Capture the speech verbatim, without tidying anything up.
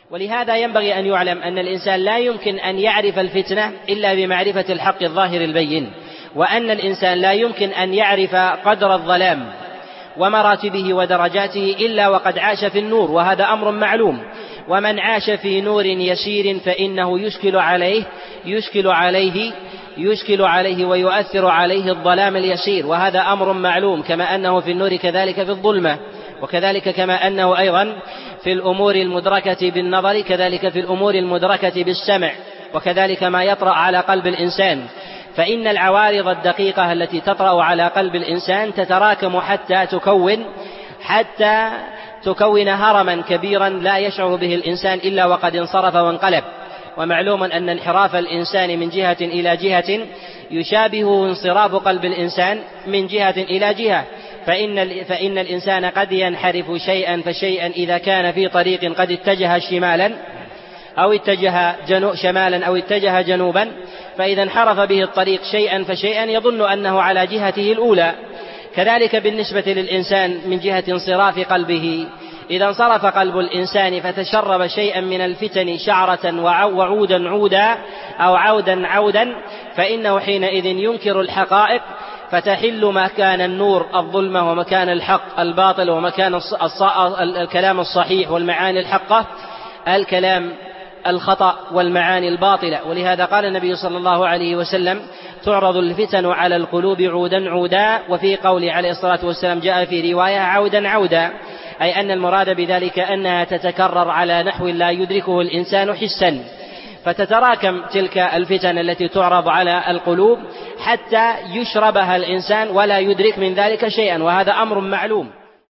ولهذا ينبغي أن يعلم أن الإنسان لا يمكن أن يعرف الفتنة إلا بمعرفة الحق الظاهر البين، وأن الإنسان لا يمكن أن يعرف قدر الظلام ومراتبه ودرجاته إلا وقد عاش في النور، وهذا أمر معلوم. ومن عاش في نور يسير فإنه يشكل عليه يشكل عليه يشكل عليه ويؤثر عليه الظلام اليسير، وهذا أمر معلوم، كما أنه في النور كذلك في الظلمة، وكذلك كما أنه أيضا في الأمور المدركة بالنظر كذلك في الأمور المدركة بالسمع، وكذلك ما يطرأ على قلب الإنسان. فإن العوارض الدقيقة التي تطرأ على قلب الإنسان تتراكم حتى تكون حتى تكون هرما كبيرا لا يشعر به الإنسان إلا وقد انصرف وانقلب. ومعلوم أن انحراف الإنسان من جهة إلى جهة يشابه انصراف قلب الإنسان من جهة إلى جهة، فإن, فإن الإنسان قد ينحرف شيئا فشيئا إذا كان في طريق قد اتجه شمالا أو اتجه جنو شمالا أو اتجه جنوبا، فإذا انحرف به الطريق شيئا فشيئا يظن أنه على جهته الأولى. كذلك بالنسبة للإنسان من جهة انصراف قلبه، إذا انصرف قلب الإنسان فتشرب شيئا من الفتن شعرة وعودا عودا أو عودا عودا، فإنه حينئذ ينكر الحقائق، فتحل مكان النور الظلمة ومكان الحق الباطل، ومكان الكلام الصحيح والمعاني الحقة الكلام الخطأ والمعاني الباطلة. ولهذا قال النبي صلى الله عليه وسلم: تعرض الفتن على القلوب عودا عودا، وفي قوله عليه الصلاة والسلام جاء في رواية عودا عودا، أي أن المراد بذلك أنها تتكرر على نحو لا يدركه الإنسان حسا، فتتراكم تلك الفتن التي تعرض على القلوب حتى يشربها الإنسان ولا يدرك من ذلك شيئا، وهذا أمر معلوم.